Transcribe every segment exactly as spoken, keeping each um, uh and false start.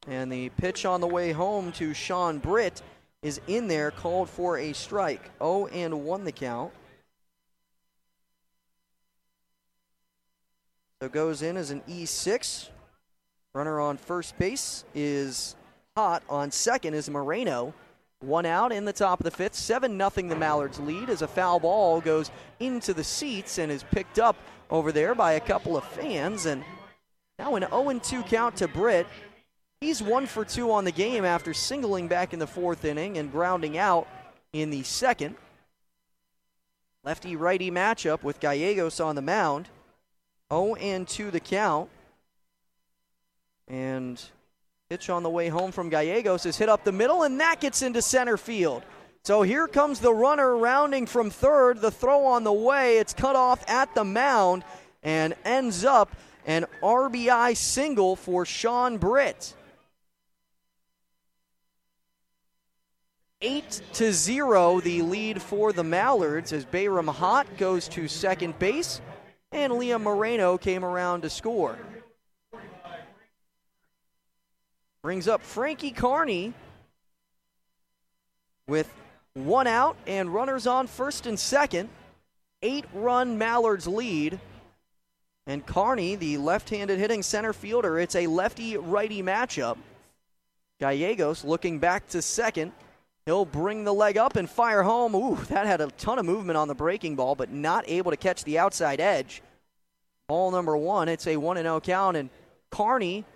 And the pitch on the way home to Sean Britt is in there, called for a strike. oh and one the count. So goes in as an E six. Runner on first base is hot. On second is Moreno. One out in the top of the fifth. seven nothing the Mallards lead as a foul ball goes into the seats and is picked up over there by a couple of fans. And now an oh and two count to Britt. He's one for two on the game after singling back in the fourth inning and grounding out in the second. Lefty-righty matchup with Gallegos on the mound. oh and two the count. And pitch on the way home from Gallegos is hit up the middle, and that gets into center field. So here comes the runner rounding from third. The throw on the way. It's cut off at the mound and ends up an R B I single for Sean Britt. eight to zero the lead for the Mallards as Bayram Hott goes to second base and Liam Moreno came around to score. Brings up Frankie Carney with one out and runners on first and second. Eight-run Mallards lead. And Carney, the left-handed hitting center fielder, it's a lefty-righty matchup. Gallegos looking back to second. He'll bring the leg up and fire home. Ooh, that had a ton of movement on the breaking ball, but not able to catch the outside edge. Ball number one, it's a one and oh count, and Carney,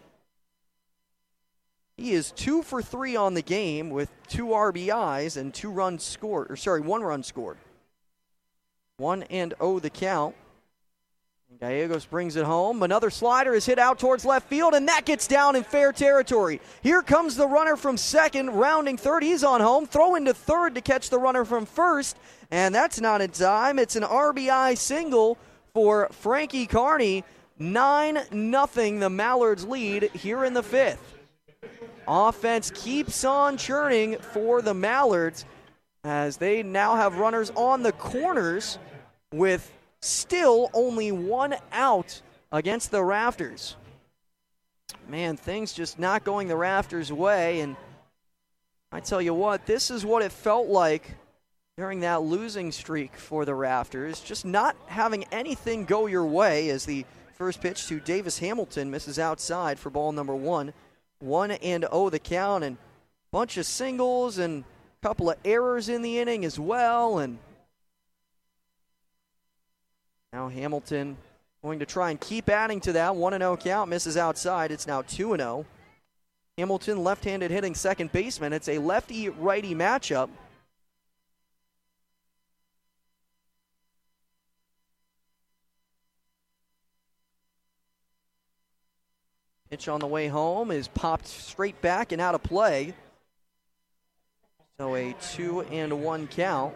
he is two for three on the game with two R B Is and two runs scored, or sorry, one run scored. One and oh the count. Gallegos brings it home. Another slider is hit out towards left field, and that gets down in fair territory. Here comes the runner from second, rounding third. He's on home. Throw into third to catch the runner from first, and that's not in time. It's an R B I single for Frankie Carney. nine nothing the Mallards lead here in the fifth. Offense keeps on churning for the Mallards as they now have runners on the corners with still only one out against the Rafters. Man, things just not going the Rafters' way, and I tell you what, this is what it felt like during that losing streak for the Rafters, just not having anything go your way as the first pitch to Davis Hamilton misses outside for ball number one. One and oh the count, and bunch of singles and a couple of errors in the inning as well, and now Hamilton going to try and keep adding to that. one and oh count, misses outside. It's now two and oh. Hamilton, left-handed hitting second baseman. It's a lefty-righty matchup. Pitch on the way home is popped straight back and out of play. So a two and one count.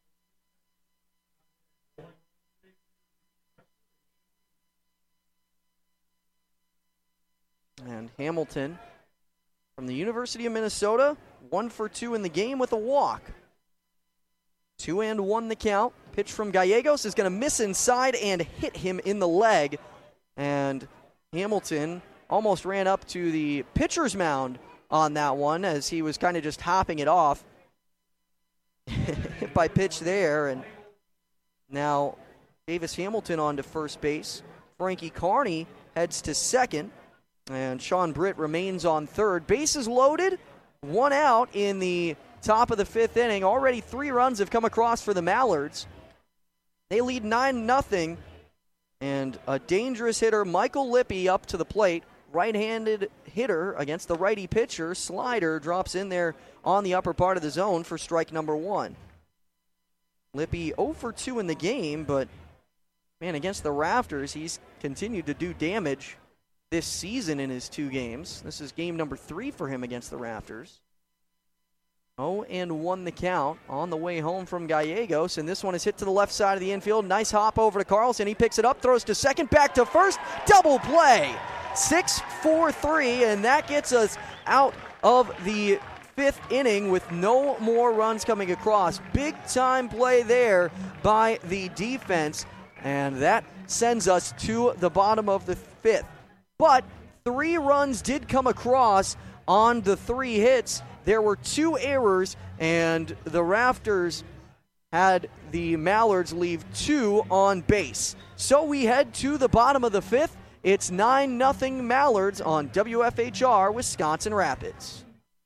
And Hamilton from the University of Minnesota, one for two in the game with a walk. Two and one the count. Pitch from Gallegos is going to miss inside and hit him in the leg. And Hamilton almost ran up to the pitcher's mound on that one as he was kind of just hopping it off. Hit by pitch there. And now Davis Hamilton on to first base. Frankie Carney heads to second. And Sean Britt remains on third. Bases loaded, one out in the top of the fifth inning. Already three runs have come across for the Mallards. They lead nine nothing. And a dangerous hitter, Michael Lippy, up to the plate. Right-handed hitter against the righty pitcher. Slider drops in there on the upper part of the zone for strike number one. Lippy oh for two in the game, but, man, against the Rafters, he's continued to do damage this season in his two games. This is game number three for him against the Rafters. oh and one the count on the way home from Gallegos, and this one is hit to the left side of the infield. Nice hop over to Carlson. He picks it up, throws to second, back to first. Double play. six four three, and that gets us out of the fifth inning with no more runs coming across. Big time play there by the defense, and that sends us to the bottom of the fifth. But three runs did come across on the three hits, there were two errors, and the Rafters had the Mallards leave two on base. So we head to the bottom of the fifth. It's nine nothing Mallards on W F H R Wisconsin Rapids.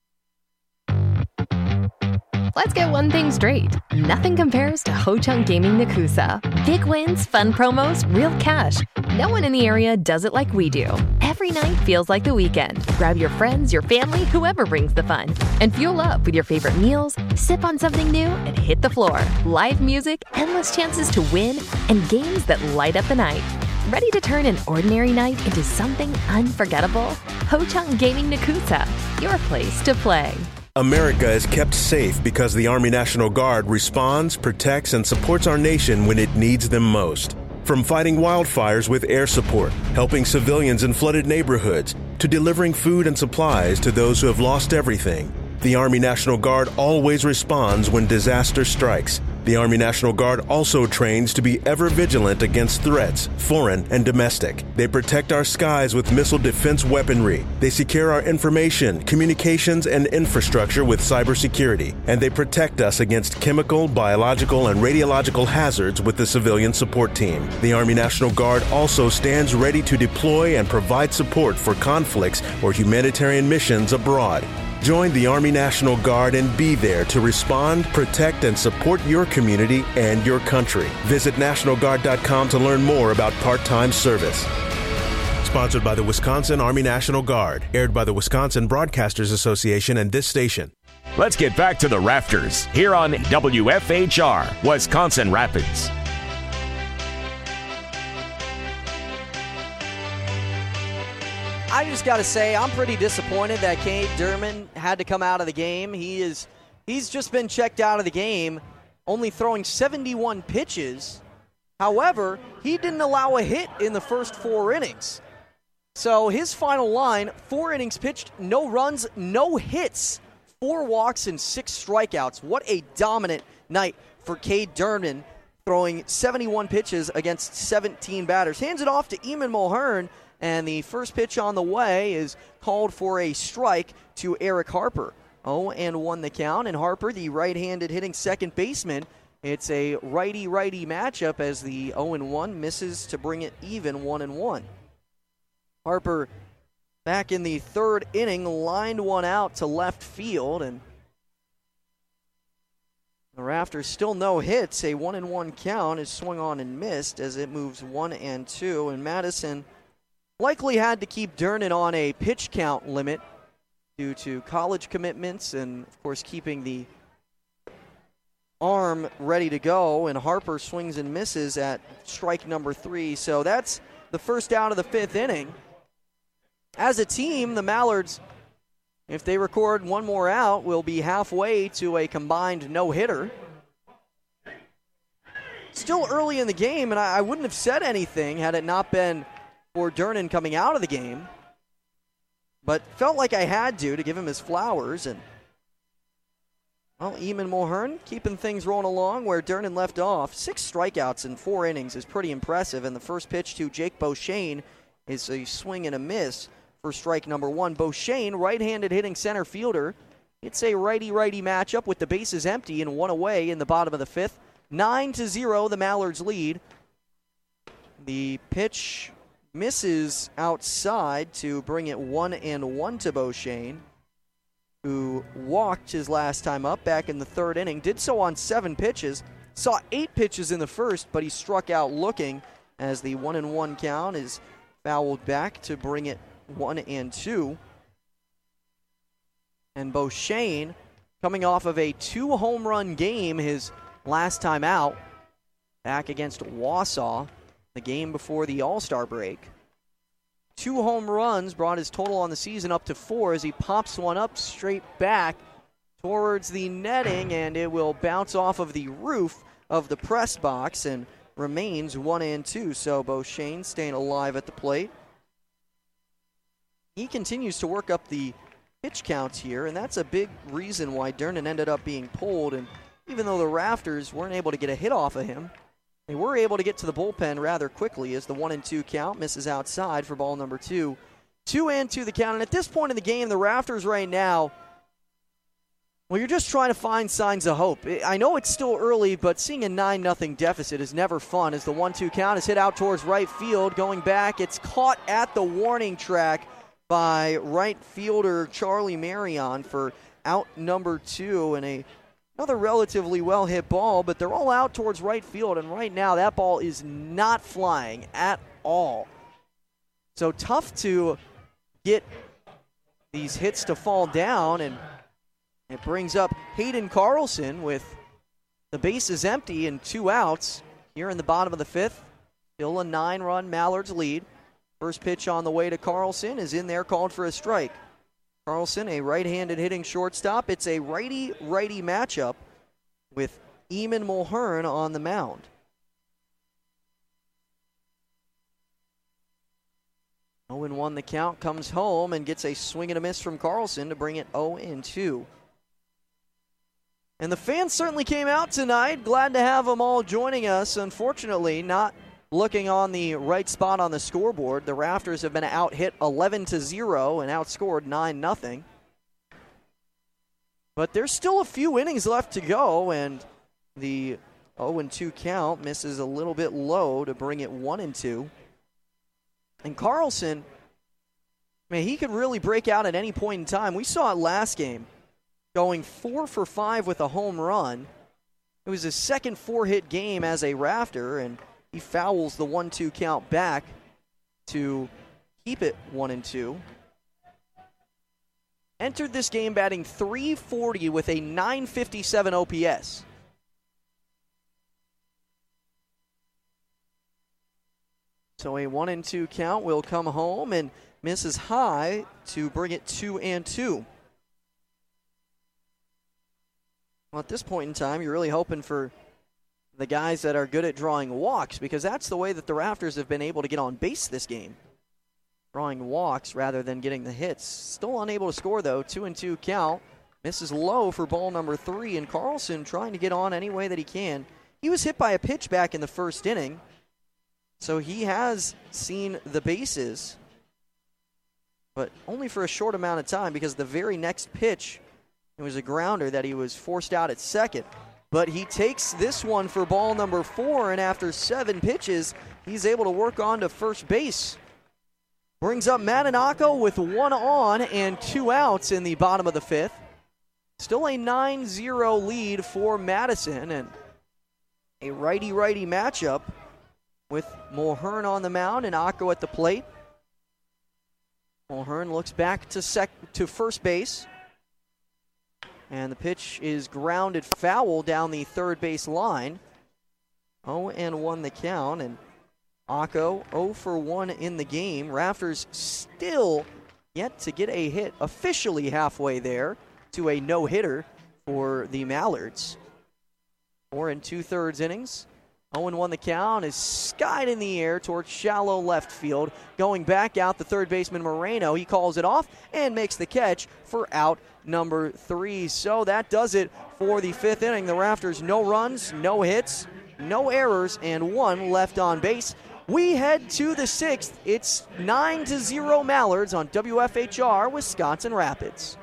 Let's get one thing straight. Nothing compares to Ho-Chunk Gaming Nakusa. Big wins, fun promos, real cash. No one in the area does it like we do. Every night feels like the weekend. Grab your friends, your family, whoever brings the fun. And fuel up with your favorite meals, sip on something new, and hit the floor. Live music, endless chances to win, and games that light up the night. Ready to turn an ordinary night into something unforgettable? Ho-Chunk Gaming Nakusa, your place to play. America is kept safe because the Army National Guard responds, protects, and supports our nation when it needs them most. From fighting wildfires with air support, helping civilians in flooded neighborhoods, to delivering food and supplies to those who have lost everything, the Army National Guard always responds when disaster strikes. The Army National Guard also trains to be ever vigilant against threats, foreign and domestic. They protect our skies with missile defense weaponry. They secure our information, communications, and infrastructure with cybersecurity. And they protect us against chemical, biological, and radiological hazards with the civilian support team. The Army National Guard also stands ready to deploy and provide support for conflicts or humanitarian missions abroad. Join the Army National Guard and be there to respond, protect, and support your community and your country. Visit National Guard dot com to learn more about part-time service. Sponsored by the Wisconsin Army National Guard. Aired by the Wisconsin Broadcasters Association and this station. Let's get back to the Rafters here on W F H R, Wisconsin Rapids. I just got to say, I'm pretty disappointed that Cade Durman had to come out of the game. He is, he's just been checked out of the game, only throwing seventy-one pitches. However, he didn't allow a hit in the first four innings. So his final line, four innings pitched, no runs, no hits, four walks, and six strikeouts. What a dominant night for Cade Durman, throwing seventy-one pitches against seventeen batters. Hands it off to Eamon Mulhern. And the first pitch on the way is called for a strike to Eric Harper. oh and one the count, and Harper, the right-handed hitting second baseman, it's a righty-righty matchup as the oh and one misses to bring it even one and one. Harper, back in the third inning, lined one out to left field, and the Rafters still no hits. A one and one count is swung on and missed as it moves one and two, and Madison likely had to keep Durnan on a pitch count limit due to college commitments and, of course, keeping the arm ready to go. And Harper swings and misses at strike number three. So that's the first out of the fifth inning. As a team, the Mallards, if they record one more out, will be halfway to a combined no-hitter. Still early in the game, and I, I wouldn't have said anything had it not been for Durnan coming out of the game, but felt like I had to to give him his flowers. And, well, Eamon Mulhern keeping things rolling along where Durnan left off. Six strikeouts in four innings is pretty impressive, and the first pitch to Jake Beauchene is a swing and a miss for strike number one. Beauchene, right-handed hitting center fielder. It's a righty-righty matchup with the bases empty and one away in the bottom of the fifth. Nine to zero, the Mallards lead. The pitch misses outside to bring it one and one to Beauchene, who walked his last time up back in the third inning. Did so on seven pitches. Saw eight pitches in the first, but he struck out looking as the one and one count is fouled back to bring it one and two. And Beauchene, coming off of a two home run game his last time out, back against Wausau, the game before the All-Star break. Two home runs brought his total on the season up to four as he pops one up straight back towards the netting, and it will bounce off of the roof of the press box and remains one and two. So Beauchene staying alive at the plate. He continues to work up the pitch counts here, and that's a big reason why Durnan ended up being pulled. And even though the Rafters weren't able to get a hit off of him, they were able to get to the bullpen rather quickly as the one and two count misses outside for ball number two Two and two the count. And at this point in the game, the Rafters right now, well, you're just trying to find signs of hope. I know it's still early, but seeing a nine nothing deficit is never fun as the one two count is hit out towards right field. Going back, it's caught at the warning track by right fielder Charlie Marion for out number two, and a another relatively well-hit ball, but they're all out towards right field, and right now that ball is not flying at all. So tough to get these hits to fall down, and it brings up Hayden Carlson with the bases empty and two outs here in the bottom of the fifth. Still a nine-run Mallards lead. First pitch on the way to Carlson is in there, called for a strike. Carlson, a right-handed hitting shortstop. It's a righty-righty matchup with Eamon Mulhern on the mound. oh and one the count, comes home and gets a swing and a miss from Carlson to bring it oh and two. And the fans certainly came out tonight. Glad to have them all joining us. Unfortunately, not looking on the right spot on the scoreboard. The Rafters have been out-hit eleven to zero and outscored nine nothing. But there's still a few innings left to go, and the oh and two count misses a little bit low to bring it one and two. And Carlson, man, he could really break out at any point in time. We saw it last game, going four for five with a home run. It was his second four-hit game as a Rafter, and he fouls the one two count back to keep it one and two. Entered this game batting three forty with a nine fifty-seven O P S. So a one and two count will come home and misses high to bring it two and two. Well, at this point in time, you're really hoping for the guys that are good at drawing walks, because that's the way that the Rafters have been able to get on base this game. Drawing walks rather than getting the hits. Still unable to score, though. Two and two count. Misses low for ball number three, and Carlson trying to get on any way that he can. He was hit by a pitch back in the first inning, so he has seen the bases, but only for a short amount of time, because the very next pitch, it was a grounder that he was forced out at second. But he takes this one for ball number four, and after seven pitches, he's able to work on to first base. Brings up Matanako with one on and two outs in the bottom of the fifth. Still a nine zero lead for Madison, and a righty-righty matchup with Mulhern on the mound and Akko at the plate. Mulhern looks back to sec to first base. And the pitch is grounded foul down the third base line. oh and one the count, and Akko oh for one in the game. Rafters still yet to get a hit, officially halfway there to a no-hitter for the Mallards. Four and two-thirds innings. oh and one the count is skied in the air towards shallow left field. Going back out, the third baseman Moreno, he calls it off and makes the catch for out number three. So that does it for the fifth inning. The Rafters, no runs, no hits, no errors, and one left on base. We head to the sixth. It's nine to zero Mallards on W F H R Wisconsin Rapids.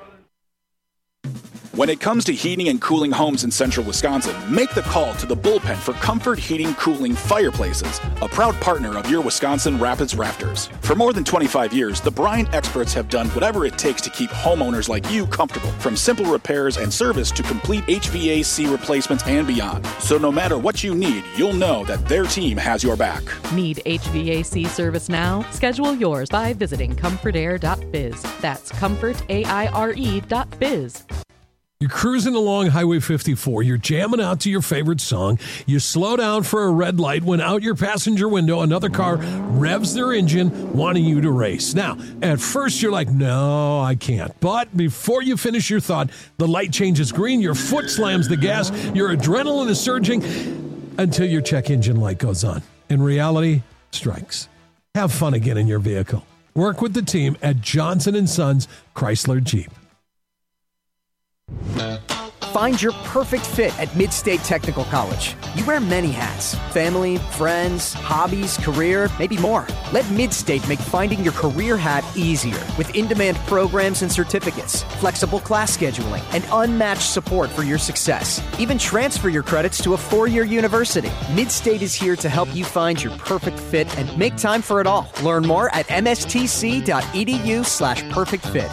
When it comes to heating and cooling homes in central Wisconsin, make the call to the Bullpen for Comfort Heating Cooling Fireplaces, a proud partner of your Wisconsin Rapids Rafters. For more than twenty-five years, the Bryant experts have done whatever it takes to keep homeowners like you comfortable, from simple repairs and service to complete H V A C replacements and beyond. So no matter what you need, you'll know that their team has your back. Need H V A C service now? Schedule yours by visiting comfort air dot biz. That's comfort a i r e dot biz. You're cruising along Highway fifty-four. You're jamming out to your favorite song. You slow down for a red light when out your passenger window, another car revs their engine, wanting you to race. Now, at first you're like, no, I can't. But before you finish your thought, the light changes green, your foot slams the gas, your adrenaline is surging until your check engine light goes on. And reality strikes. Have fun again in your vehicle. Work with the team at Johnson and Sons Chrysler Jeep. Find your perfect fit at Mid-State Technical College. You wear many hats: family, friends, hobbies, career, maybe more. Let Mid-State make finding your career hat easier with in-demand programs and certificates, flexible class scheduling, and unmatched support for your success. Even transfer your credits to a four-year university. Mid-State is here to help you find your perfect fit and make time for it all. Learn more at mstc.edu slash perfect fit.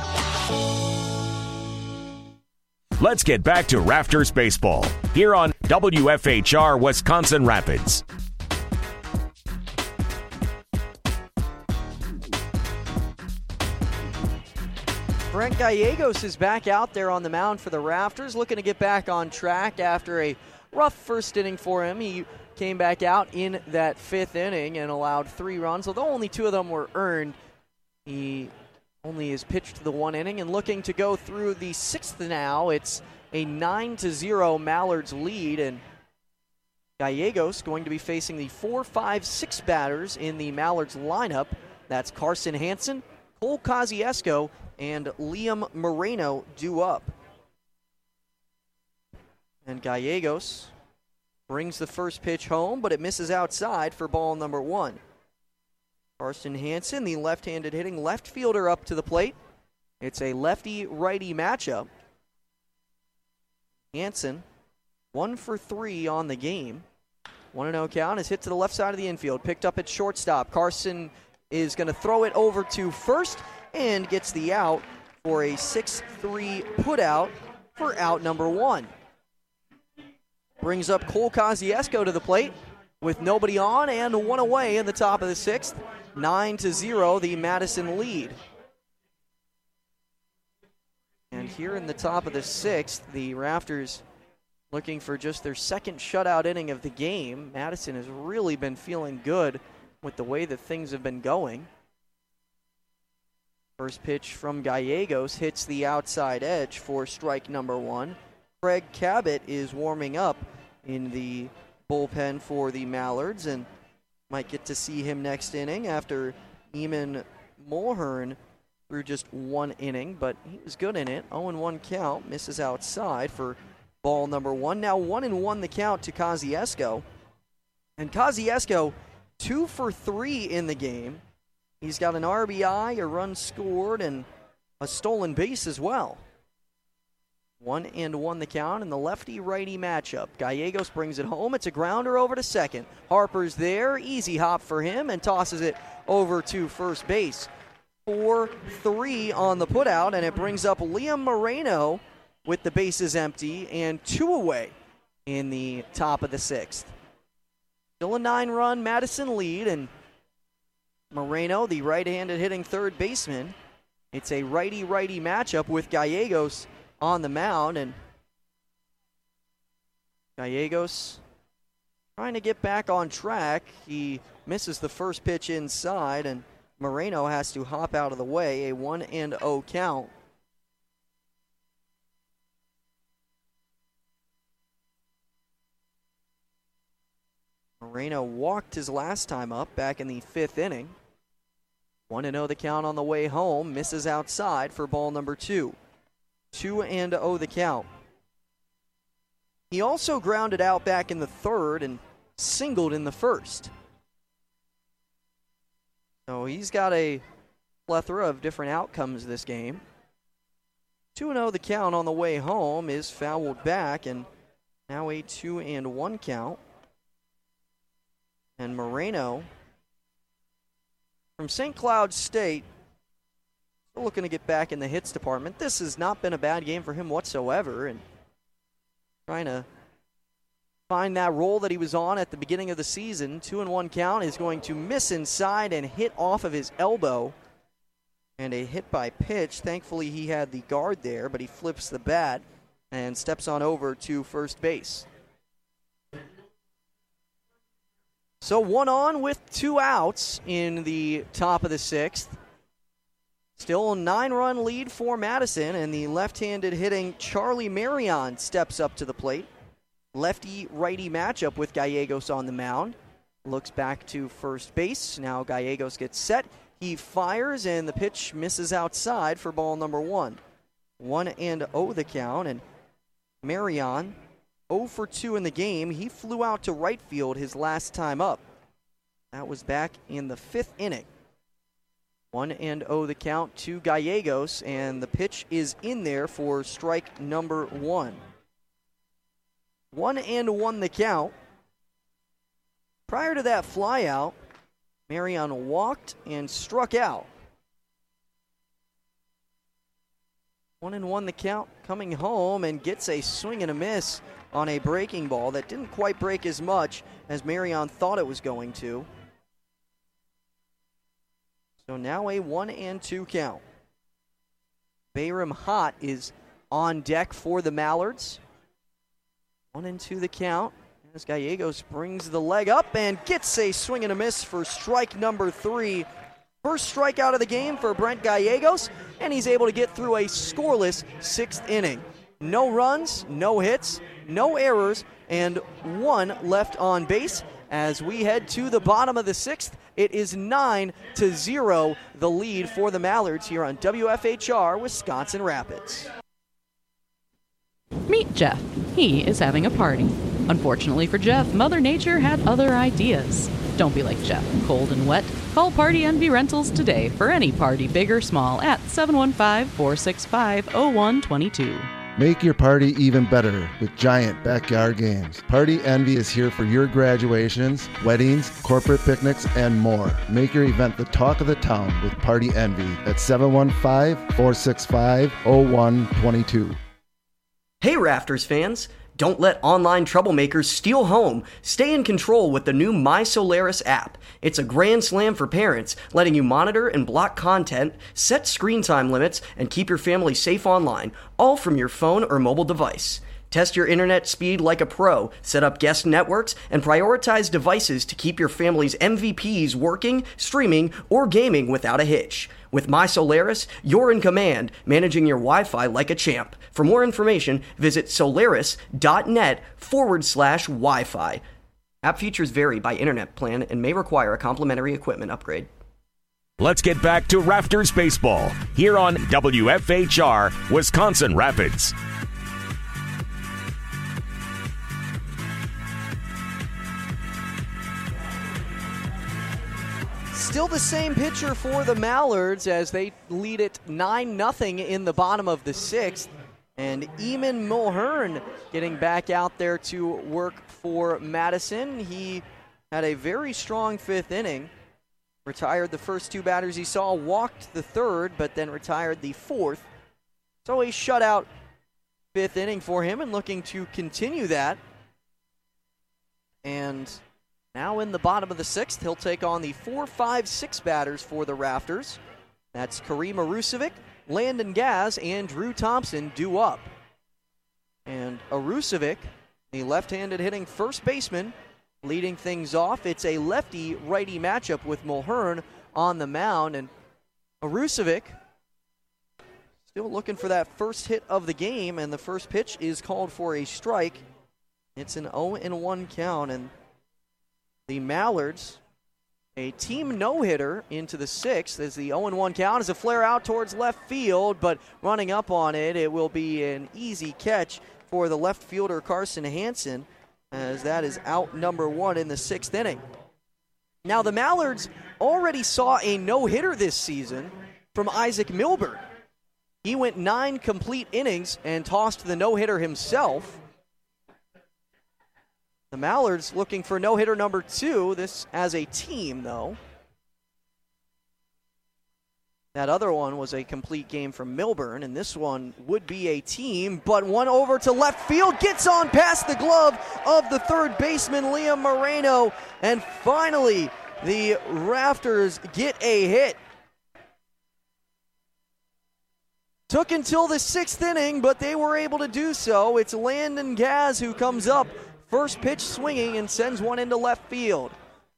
Let's get back to Rafters Baseball here on W F H R Wisconsin Rapids. Brent Gallegos is back out there on the mound for the Rafters, looking to get back on track after a rough first inning for him. He came back out in that fifth inning and allowed three runs, although only two of them were earned. He only is pitched the one inning and looking to go through the sixth now. It's a nine to zero Mallards lead, and Gallegos going to be facing the four, five, six batters in the Mallards lineup. That's Carson Hansen, Cole Kosciuszko, and Liam Moreno due up. And Gallegos brings the first pitch home, but it misses outside for ball number one. Carson Hansen, the left-handed hitting left fielder, up to the plate. It's a lefty-righty matchup. Hansen, one for three on the game. one and oh count is hit to the left side of the infield, picked up at shortstop. Carson is going to throw it over to first and gets the out for a six three putout for out number one. Brings up Cole Kosciuszko to the plate with nobody on and one away in the top of the sixth. nine to zero, the Madison lead. And here in the top of the sixth, the Rafters looking for just their second shutout inning of the game. Madison has really been feeling good with the way that things have been going. First pitch from Gallegos hits the outside edge for strike number one. Craig Cabot is warming up in the bullpen for the Mallards, and might get to see him next inning after Eamon Mulhern threw just one inning, but he was good in it. oh and one count, misses outside for ball number one. Now one and one the count to Kosciuszko. And Kosciuszko, two for three in the game. He's got an R B I, a run scored, and a stolen base as well. One and one the count in the lefty-righty matchup. Gallegos brings it home. It's a grounder over to second. Harper's there. Easy hop for him and tosses it over to first base. four three on the putout, and it brings up Liam Moreno with the bases empty and two away in the top of the sixth. Still a nine-run Madison lead, and Moreno, the right-handed hitting third baseman. It's a righty-righty matchup with Gallegos on the mound, and Gallegos trying to get back on track. He misses the first pitch inside, and Moreno has to hop out of the way. A one and oh count. Moreno walked his last time up back in the fifth inning. one and oh the count on the way home. Misses outside for ball number two. two and oh the count. He also grounded out back in the third and singled in the first. So he's got a plethora of different outcomes this game. two and oh the count on the way home is fouled back, and now a two and one count. And Moreno from Saint Cloud State, still looking to get back in the hits department. This has not been a bad game for him whatsoever, and trying to find that role that he was on at the beginning of the season. Two and one count is going to miss inside and hit off of his elbow. And a hit by pitch. Thankfully he had the guard there, but he flips the bat and steps on over to first base. So one on with two outs in the top of the sixth. Still a nine-run lead for Madison, and the left-handed hitting Charlie Marion steps up to the plate. Lefty-righty matchup with Gallegos on the mound. Looks back to first base. Now Gallegos gets set. He fires, and the pitch misses outside for ball number one. One and oh the count, and Marion, oh for two in the game. He flew out to right field his last time up. That was back in the fifth inning. one and oh the count to Gallegos, and the pitch is in there for strike number one. one and one the count. Prior to that flyout, Marion walked and struck out. One and one the count, coming home and gets a swing and a miss on a breaking ball that didn't quite break as much as Marion thought it was going to. So now a one and two count. Bayram Hott is on deck for the Mallards. One and two the count. As Gallegos brings the leg up and gets a swing and a miss for strike number three. First strikeout of the game for Brent Gallegos, and he's able to get through a scoreless sixth inning. No runs, no hits, no errors, and one left on base. As we head to the bottom of the sixth, it is nine to zero, the lead for the Mallards here on W F H R Wisconsin Rapids. Meet Jeff. He is having a party. Unfortunately for Jeff, Mother Nature had other ideas. Don't be like Jeff, cold and wet. Call Party Envy Rentals today for any party, big or small, at seven one five, four six five, zero one two two. Make your party even better with giant backyard games. Party Envy is here for your graduations, weddings, corporate picnics, and more. Make your event the talk of the town with Party Envy at seven one five, four six five, zero one two two. Hey Rafters fans! Don't let online troublemakers steal home. Stay in control with the new My Solaris app. It's a grand slam for parents, letting you monitor and block content, set screen time limits, and keep your family safe online, all from your phone or mobile device. Test your internet speed like a pro, set up guest networks, and prioritize devices to keep your family's M V Ps working, streaming, or gaming without a hitch. With My Solaris, you're in command, managing your Wi-Fi like a champ. For more information, visit solaris.net forward slash Wi-Fi. App features vary by internet plan and may require a complimentary equipment upgrade. Let's get back to Rafters Baseball here on W F H R Wisconsin Rapids. Still the same pitcher for the Mallards as they lead it nine nothing in the bottom of the sixth. And Eamon Mulhern getting back out there to work for Madison. He had a very strong fifth inning. Retired the first two batters he saw, walked the third, but then retired the fourth. So a shutout fifth inning for him and looking to continue that. And now in the bottom of the sixth, he'll take on the four, five, six batters for the Rafters. That's Kareem Arusevic, Landon Gaz, and Drew Thompson due up. And Arusevic, the left-handed hitting first baseman, leading things off. It's a lefty-righty matchup with Mulhern on the mound. And Arusevic still looking for that first hit of the game, and the first pitch is called for a strike. It's an oh and one count, and the Mallards, a team no-hitter into the sixth as the oh and one count is a flare out towards left field, but running up on it, it will be an easy catch for the left fielder Carson Hansen, as that is out number one in the sixth inning. Now the Mallards already saw a no-hitter this season from Isaac Milburn. He went nine complete innings and tossed the no-hitter himself. The Mallards looking for no-hitter number two, this as a team, though. That other one was a complete game from Milburn, and this one would be a team, but one over to left field, gets on past the glove of the third baseman, Liam Moreno, and finally the Rafters get a hit. Took until the sixth inning, but they were able to do so. It's Landon Gaz who comes up. First pitch swinging and sends one into left field.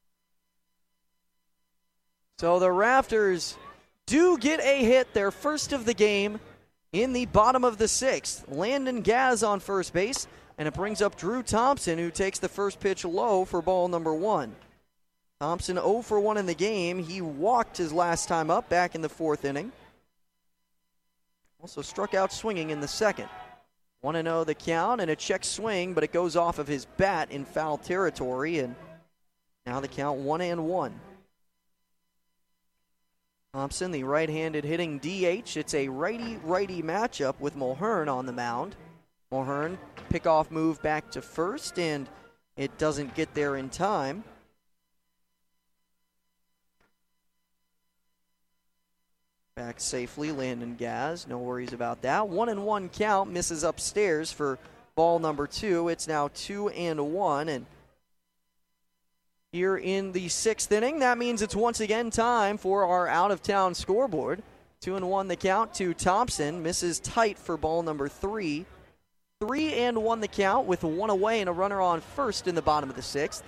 So the Rafters do get a hit, their first of the game in the bottom of the sixth. Landon Gaz on first base, and it brings up Drew Thompson, who takes the first pitch low for ball number one. Thompson oh for one in the game. He walked his last time up back in the fourth inning. Also struck out swinging in the second. one and oh the count, and a check swing, but it goes off of his bat in foul territory, and now the count one and one. Thompson, the right-handed hitting D H. It's a righty-righty matchup with Mulhern on the mound. Mulhern, pickoff move back to first, and it doesn't get there in time. Back safely, Landon Gaz. No worries about that. One and one count, misses upstairs for ball number two. It's now two and one, and here in the sixth inning, that means it's once again time for our out-of-town scoreboard. Two and one the count to Thompson. Misses tight for ball number three. Three and one the count with one away and a runner on first in the bottom of the sixth.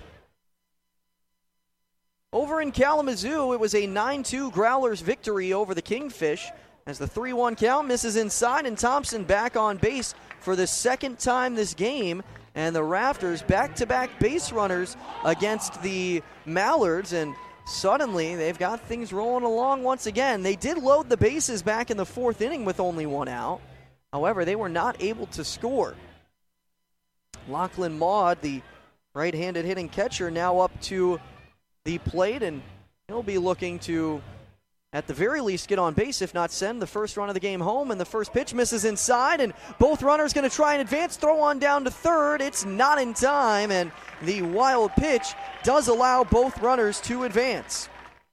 Over in Kalamazoo, it was a nine two Growlers victory over the Kingfish as the three one count misses inside, and Thompson back on base for the second time this game. And the Rafters back-to-back base runners against the Mallards, and suddenly they've got things rolling along once again. They did load the bases back in the fourth inning with only one out. However, they were not able to score. Lachlan Maud, the right-handed hitting catcher, now up to the plate, and he'll be looking to, at the very least, get on base, if not send the first run of the game home. And the first pitch misses inside, and both runners going to try and advance, throw on down to third. It's not in time, and the wild pitch does allow both runners to advance.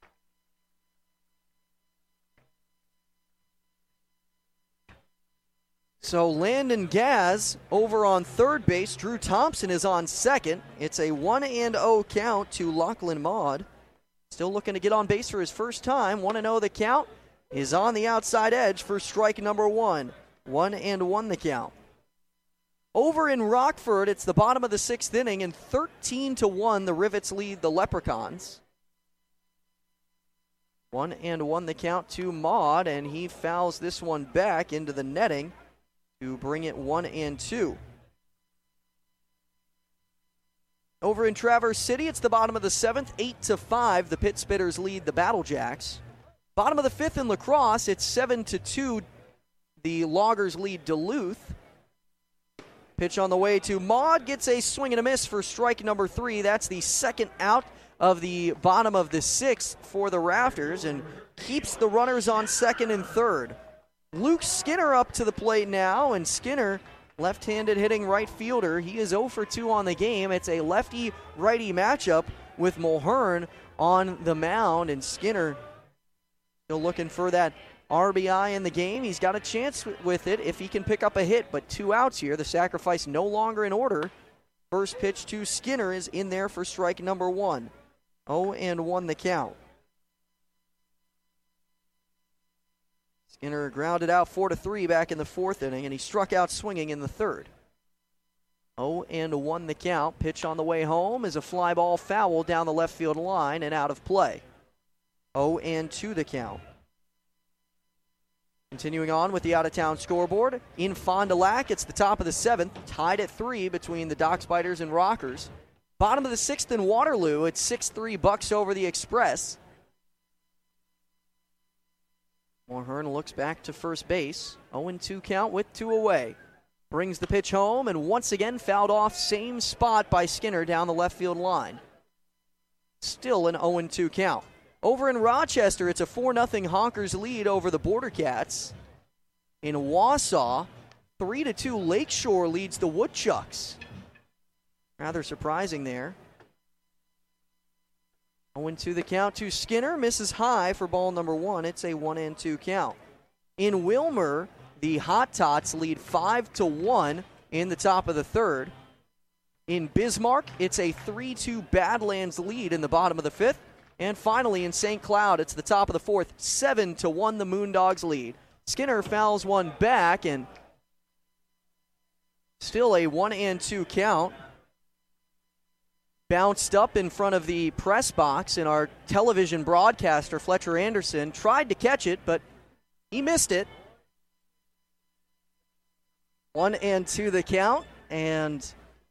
So Landon Gaz over on third base. Drew Thompson is on second. It's a one and oh count to Lachlan Maud. Still looking to get on base for his first time. one and oh the count is on the outside edge for strike number one. one and one the count. Over in Rockford, it's the bottom of the sixth inning, and thirteen to one the Rivets lead the Leprechauns. one and one the count to Maud, and he fouls this one back into the netting to bring it one and two. Over in Traverse City, it's the bottom of the seventh, eight to five. The Pit Spitters lead the Battle Jacks. Bottom of the fifth in Lacrosse, it's seven to two. The Loggers lead Duluth. Pitch on the way to Maud, gets a swing and a miss for strike number three. That's the second out of the bottom of the sixth for the Rafters, and keeps the runners on second and third. Luke Skinner up to the plate now, and Skinner, left-handed hitting right fielder, he is oh for two on the game. It's a lefty-righty matchup with Mulhern on the mound, and Skinner still looking for that R B I in the game. He's got a chance with it if he can pick up a hit, but two outs here. The sacrifice no longer in order. First pitch to Skinner is in there for strike number one. oh and one the count. Skinner grounded out four to three back in the fourth inning, and he struck out swinging in the third. oh and one the count. Pitch on the way home is a fly ball foul down the left field line and out of play. oh and two the count. Continuing on with the out-of-town scoreboard, in Fond du Lac, it's the top of the seventh, tied at three between the Dock Spiders and Rockers. Bottom of the sixth in Waterloo, it's six three Bucks over the Express. Mulhern looks back to first base. oh and two count with two away. Brings the pitch home, and once again fouled off, same spot by Skinner down the left field line. Still an oh and two count. Over in Rochester, it's a four nothing Honkers lead over the Border Cats. In Wausau, three to two Lakeshore leads the Woodchucks. Rather surprising there. oh and two the count to Skinner, misses high for ball number one. It's a one and two count. In Wilmer, the Hot Tots lead five to one in the top of the third. In Bismarck, it's a three two Badlands lead in the bottom of the fifth. And finally in Saint Cloud, it's the top of the fourth, seven to one the Moondogs lead. Skinner fouls one back, and still a one and two count. Bounced up in front of the press box, and our television broadcaster, Fletcher Anderson, tried to catch it, but he missed it. One and two the count, and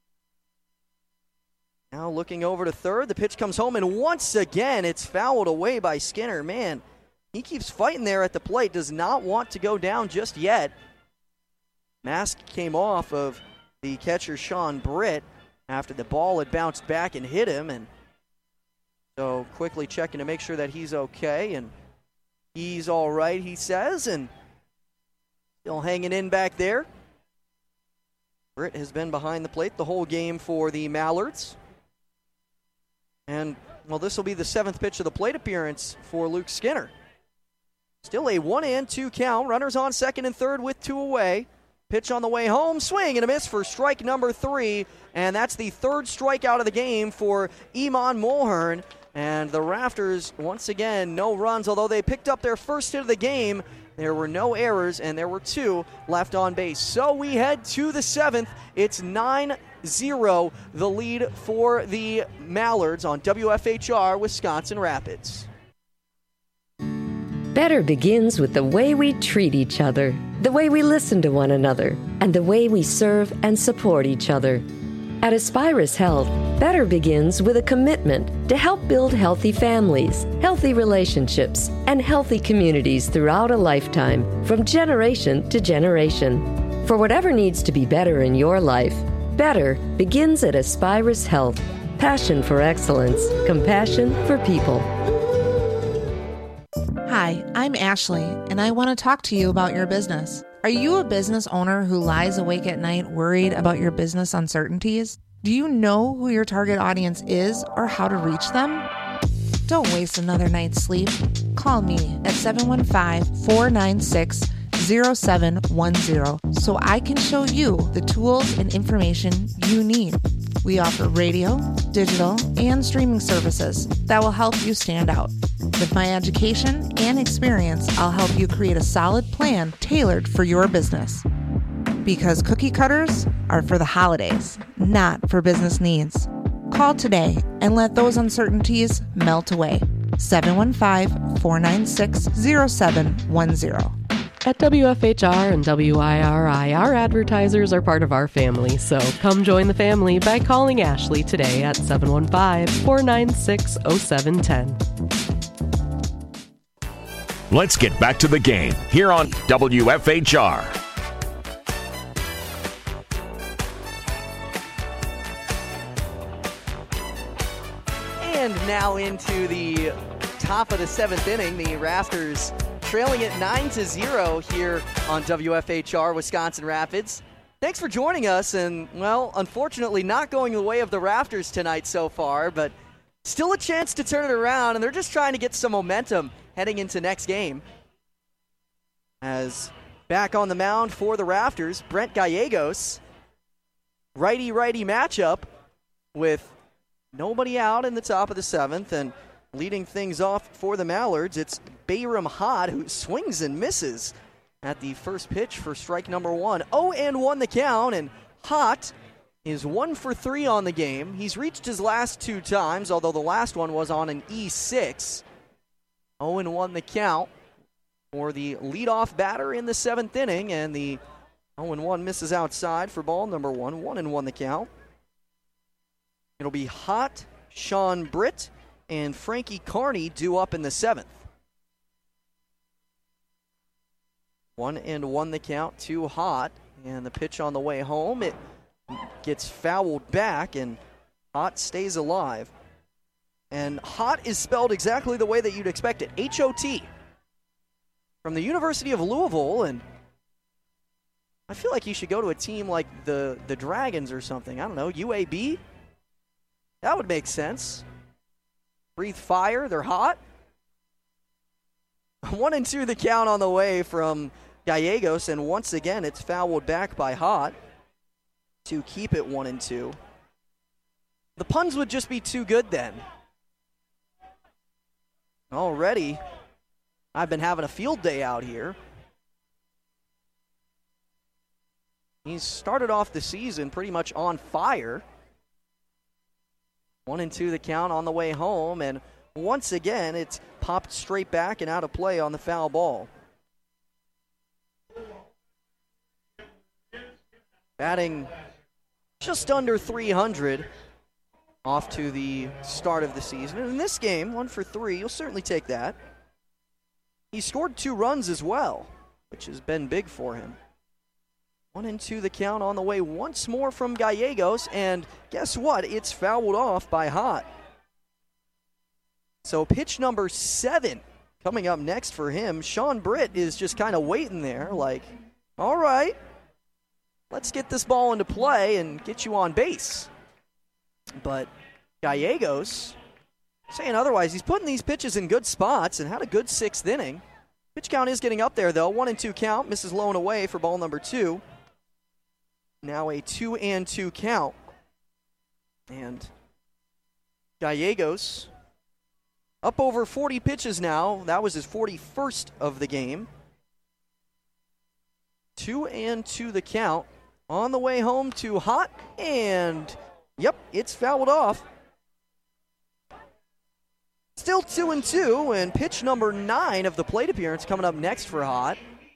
now looking over to third. The pitch comes home, and once again it's fouled away by Skinner. Man, he keeps fighting there at the plate, does not want to go down just yet. mask came off of the catcher Sean Britt after the ball had bounced back and hit him, and so quickly checking to make sure that he's okay, and he's all right, he says, and still hanging in back there. Britt has been behind the plate the whole game for the Mallards. And, well, this will be the seventh pitch of the plate appearance for Luke Skinner. Still a one and two count. Runners on second and third with two away. Pitch on the way home. Swing and a miss for strike number three. And that's the third strikeout of the game for Iman Mulhern. And the Rafters, once again, no runs. Although they picked up their first hit of the game, there were no errors, and there were two left on base. So we head to the seventh. It's nine zero, the lead for the Mallards on W F H R Wisconsin Rapids. Better begins with the way we treat each other, the way we listen to one another, and the way we serve and support each other. At Aspirus Health, better begins with a commitment to help build healthy families, healthy relationships, and healthy communities throughout a lifetime, from generation to generation. For whatever needs to be better in your life, better begins at Aspirus Health. Passion for excellence, compassion for people. Hi, I'm Ashley, and I want to talk to you about your business. Are you a business owner who lies awake at night worried about your business uncertainties? Do you know who your target audience is or how to reach them? Don't waste another night's sleep. Call me at seven one five, four nine six, zero seven one zero so I can show you the tools and information you need. We offer radio, digital, and streaming services that will help you stand out. With my education and experience, I'll help you create a solid plan tailored for your business. Because cookie cutters are for the holidays, not for business needs. Call today and let those uncertainties melt away. seven one five, four nine six, zero seven one zero. At W F H R and W I R I, our advertisers are part of our family, so come join the family by calling Ashley today at seven one five, four nine six, zero seven one zero. Let's get back to the game here on W F H R. And now into the top of the seventh inning, the Rafters trailing it nine to zero here on W F H R Wisconsin Rapids. Thanks for joining us, and, well, unfortunately not going the way of the Rafters tonight so far, but still a chance to turn it around, and they're just trying to get some momentum heading into next game. As back on the mound for the Rafters, Brent Gallegos. Righty-righty matchup with nobody out in the top of the seventh, and leading things off for the Mallards, it's Bayram Hod, who swings and misses at the first pitch for strike number one. oh and one the count, and Hot is one for three on the game. He's reached his last two times, although the last one was on an E six. oh and one the count for the leadoff batter in the seventh inning, and the oh and one misses outside for ball number one. one and one the count. It'll be Hot, Sean Britt, and Frankie Carney due up in the seventh. One and one the count, too Hot, and the pitch on the way home. It gets fouled back, and Hot stays alive. And Hot is spelled exactly the way that you'd expect it, H O T. From the University of Louisville, and I feel like you should go to a team like the, the Dragons or something. I don't know, U A B? That would make sense. Breathe fire, they're hot. One and two the count on the way from Gallegos, and once again it's fouled back by Hot to keep it one and two. The puns would just be too good then. Already, I've been having a field day out here. He's started off the season pretty much on fire. One and two the count on the way home, and once again it's popped straight back and out of play on the foul ball. Batting just under three hundred off to the start of the season. And in this game, one for three, you'll certainly take that. He scored two runs as well, which has been big for him. One and two the count on the way once more from Gallegos, and guess what? It's fouled off by Hott. So pitch number seven coming up next for him. Sean Britt is just kind of waiting there like, all right, let's get this ball into play and get you on base. But Gallegos saying otherwise. He's putting these pitches in good spots and had a good sixth inning. Pitch count is getting up there, though. One and two count. Misses low and away for ball number two. Now a two and two count. And Gallegos up over forty pitches now. That was his forty-first of the game. Two and two the count. On the way home to Hott. And, yep, it's fouled off. Still two and two, and pitch number nine of the plate appearance coming up next for Hott.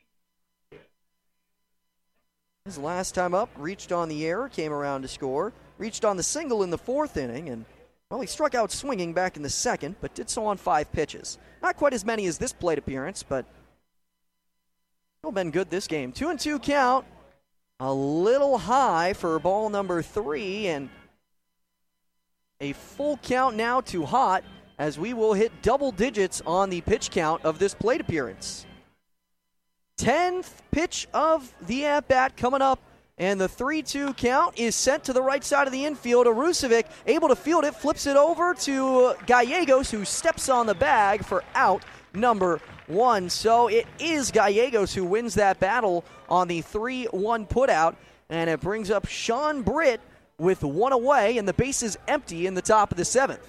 His last time up, reached on the air, came around to score. Reached on the single in the fourth inning, and, well, he struck out swinging back in the second, but did so on five pitches. Not quite as many as this plate appearance, but still been good this game. Two and two count. A little high for ball number three, and a full count now to Hott, as we will hit double digits on the pitch count of this plate appearance. tenth pitch of the at-bat coming up, and the three two count is sent to the right side of the infield. Arusevic able to field it, flips it over to Gallegos, who steps on the bag for out number one. So it is Gallegos who wins that battle on the three one putout, and it brings up Sean Britt with one away, and the base is empty in the top of the seventh.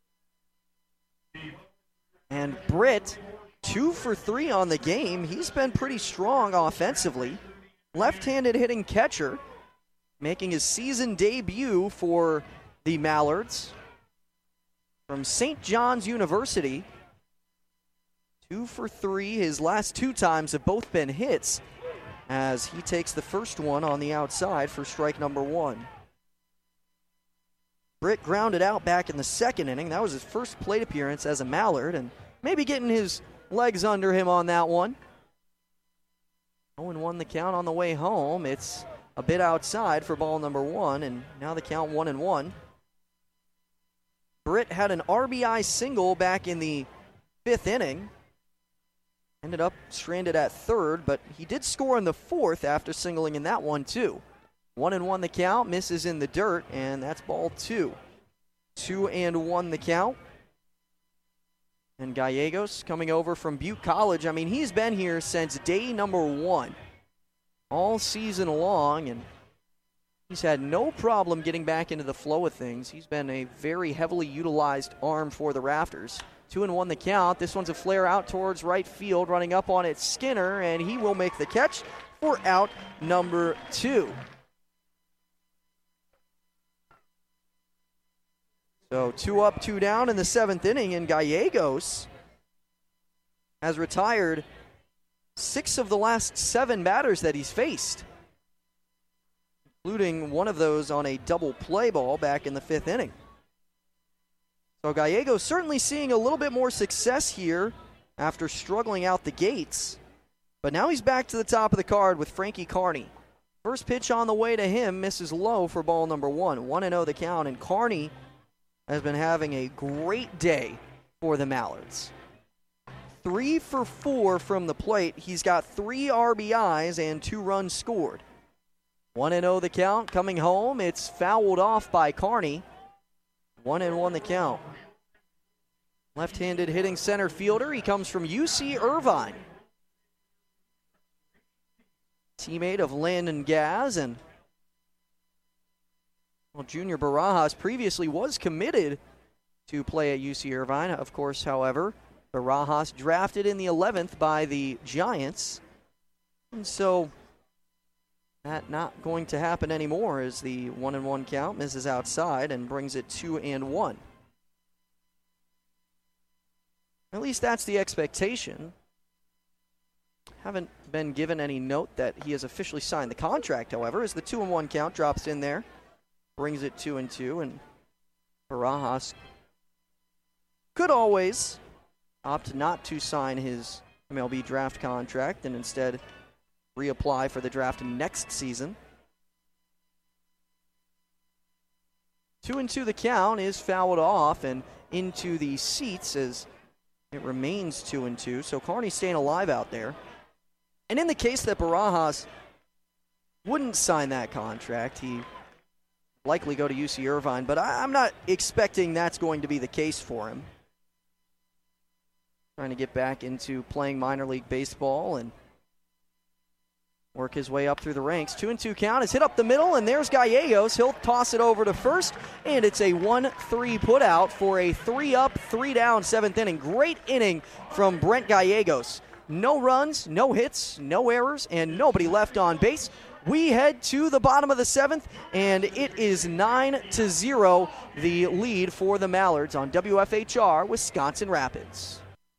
And Britt, two for three on the game. He's been pretty strong offensively. Left-handed hitting catcher, making his season debut for the Mallards from Saint John's University. Two for three. His last two times have both been hits, as he takes the first one on the outside for strike number one. Britt grounded out back in the second inning. That was his first plate appearance as a Mallard, and maybe getting his legs under him on that one. oh and one the count on the way home. It's a bit outside for ball number one, and now the count one and one. Britt had an R B I single back in the fifth inning. Ended up stranded at third, but he did score in the fourth after singling in that one too. One and one the count, misses in the dirt, and that's ball two. Two and one the count. And Gallegos coming over from Butte College. I mean, he's been here since day number one, all season long, and he's had no problem getting back into the flow of things. He's been a very heavily utilized arm for the Rafters. Two and one the count. This one's a flare out towards right field, running up on it Skinner, and he will make the catch for out number two. So two up, two down in the seventh inning, and Gallegos has retired six of the last seven batters that he's faced, including one of those on a double play ball back in the fifth inning. So Gallegos certainly seeing a little bit more success here after struggling out the gates, but now he's back to the top of the card with Frankie Carney. First pitch on the way to him misses low for ball number one. one and oh the count, and Carney has been having a great day for the Mallards. Three for four from the plate. He's got three R B Is and two runs scored. one and oh the count. Coming home, it's fouled off by Carney. one and one the count. Left-handed hitting center fielder. He comes from U C Irvine. Teammate of Landon Gaz, and well, Junior Barajas previously was committed to play at U C Irvine. Of course, however, Barajas drafted in the eleventh by the Giants. And so that not going to happen anymore, as the one and one count misses outside and brings it two and one. At least that's the expectation. Haven't been given any note that he has officially signed the contract, however, as the two and one count drops in there. Brings it two and two, and Barajas could always opt not to sign his M L B draft contract and instead reapply for the draft next season. Two and two the count is fouled off and into the seats as it remains two and two. So Kearney staying alive out there. And in the case that Barajas wouldn't sign that contract, he likely go to U C Irvine, but I, I'm not expecting that's going to be the case for him. Trying to get back into playing minor league baseball and work his way up through the ranks. Two and two count is hit up the middle, and there's Gallegos. He'll toss it over to first, and it's a one three put out for a three up, three down seventh inning. Great inning from Brent Gallegos. No runs, no hits, no errors, and nobody left on base. We head to the bottom of the seventh, and it is nine to zero, the lead for the Mallards on W F H R Wisconsin Rapids.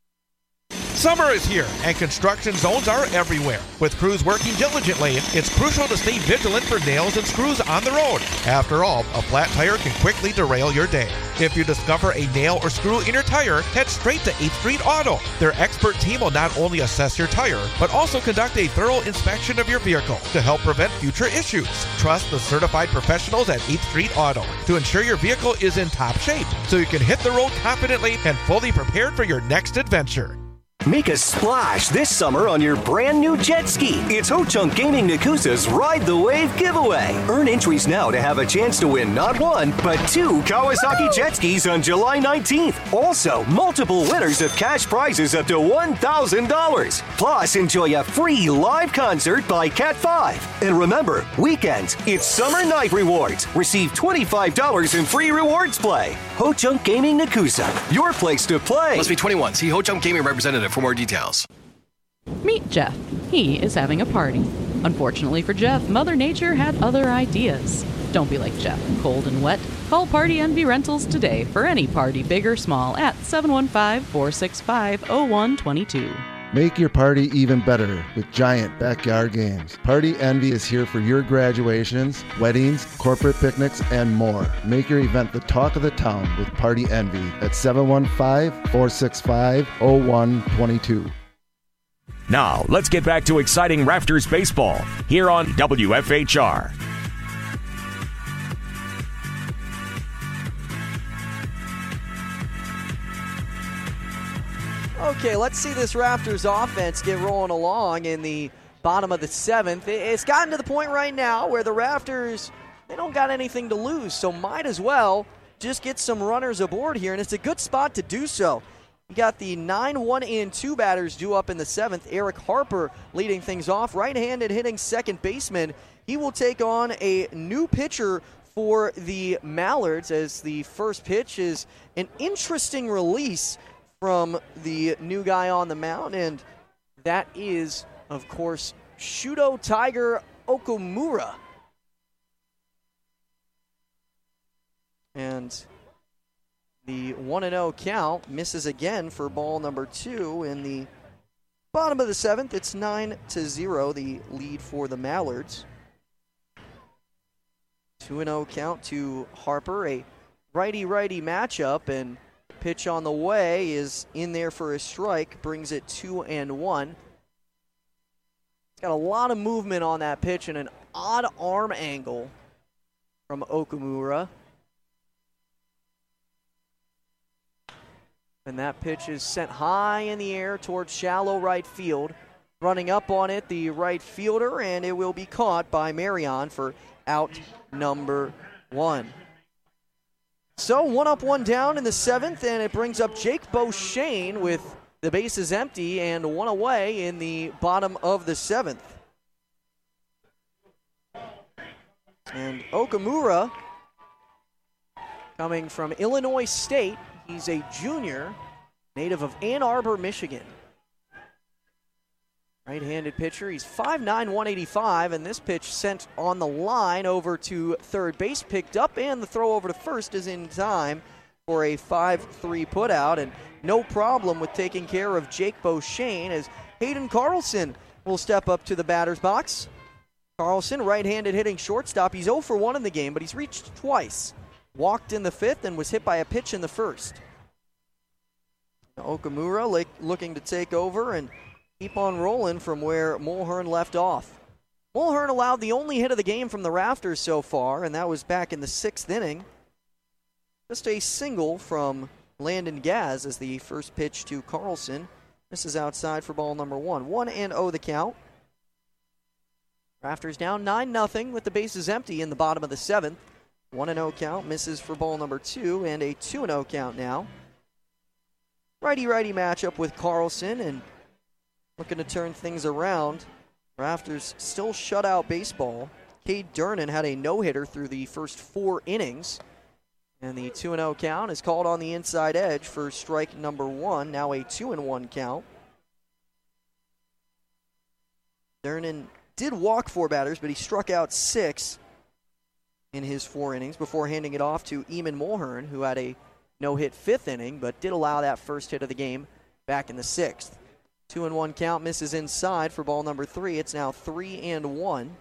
Summer is here, and construction zones are everywhere. With crews working diligently, it's crucial to stay vigilant for nails and screws on the road. After all, a flat tire can quickly derail your day. If you discover a nail or screw in your tire, head straight to eighth Street Auto. Their expert team will not only assess your tire, but also conduct a thorough inspection of your vehicle to help prevent future issues. Trust the certified professionals at eighth Street Auto to ensure your vehicle is in top shape, so you can hit the road confidently and fully prepared for your next adventure. Make a splash this summer on your brand new jet ski. It's Ho-Chunk Gaming Nakusa's Ride the Wave giveaway. Earn entries now to have a chance to win not one, but two Kawasaki jet skis on July nineteenth. Also, multiple winners of cash prizes up to one thousand dollars. Plus, enjoy a free live concert by Cat five. And remember, weekends, it's Summer Night Rewards. Receive twenty-five dollars in free rewards play. Ho-Chunk Gaming Nakusa, your place to play. Must be twenty-one. See Ho-Chunk Gaming representative for more details. Meet Jeff. He is having a party. Unfortunately for Jeff, Mother Nature had other ideas. Don't be like Jeff, cold and wet. Call Party Envy Rentals today for any party, big or small, at seven one five, four six five, zero one two two. Make your party even better with Giant Backyard Games. Party Envy is here for your graduations, weddings, corporate picnics, and more. Make your event the talk of the town with Party Envy at seven one five, four six five, zero one two two. Now, let's get back to exciting Rafters baseball here on W F H R. Okay, let's see this Raptors offense get rolling along in the bottom of the seventh. It's gotten to the point right now where the Raptors, they don't got anything to lose, so might as well just get some runners aboard here, and it's a good spot to do so. You got the nine one and two batters due up in the seventh. Eric Harper leading things off, right-handed hitting second baseman. He will take on a new pitcher for the Mallards as the first pitch is an interesting release from the new guy on the mound, and that is, of course, Shuto Tiger Okamura. And the one and oh count misses again for ball number two in the bottom of the seventh. It's nine to zero, the lead for the Mallards. two and oh count to Harper, a righty-righty matchup, and pitch on the way is in there for a strike, brings it two and one. It's got a lot of movement on that pitch and an odd arm angle from Okamura. And that pitch is sent high in the air towards shallow right field. Running up on it, the right fielder, and it will be caught by Marion for out number one. So one up, one down in the seventh, and it brings up Jake Beauchene with the bases empty and one away in the bottom of the seventh. And Okamura, coming from Illinois State, he's a junior, native of Ann Arbor, Michigan. Right-handed pitcher. He's five nine, one eighty-five, and this pitch sent on the line over to third base, picked up, and the throw over to first is in time for a five three putout, and no problem with taking care of Jake Beauchene as Hayden Carlson will step up to the batter's box. Carlson, right-handed hitting shortstop. He's oh for one in the game, but he's reached twice. Walked in the fifth and was hit by a pitch in the first. Okamura looking to take over, and keep on rolling from where Mulhern left off. Mulhern allowed the only hit of the game from the Rafters so far, and that was back in the sixth inning. Just a single from Landon Gaz as the first pitch to Carlson. This is outside for ball number one. one and oh the count. Rafters down nine nothing with the bases empty in the bottom of the seventh. one and oh count, misses for ball number two, and a two and oh count now. Righty-righty matchup with Carlson, and looking to turn things around. Rafters still shutout baseball. Cade Durnan had a no-hitter through the first four innings. And the two and oh count is called on the inside edge for strike number one. Now a two and one count. Durnan did walk four batters, but he struck out six in his four innings before handing it off to Eamon Mulhern, who had a no-hit fifth inning, but did allow that first hit of the game back in the sixth. Two and one count, misses inside for ball number three. It's now three and one.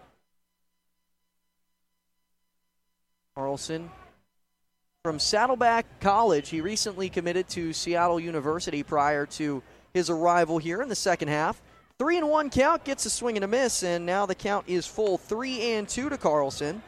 Carlson from Saddleback College. He recently committed to Seattle University prior to his arrival here in the second half. Three and one count, gets a swing and a miss, and now the count is full. Three and two to Carlson.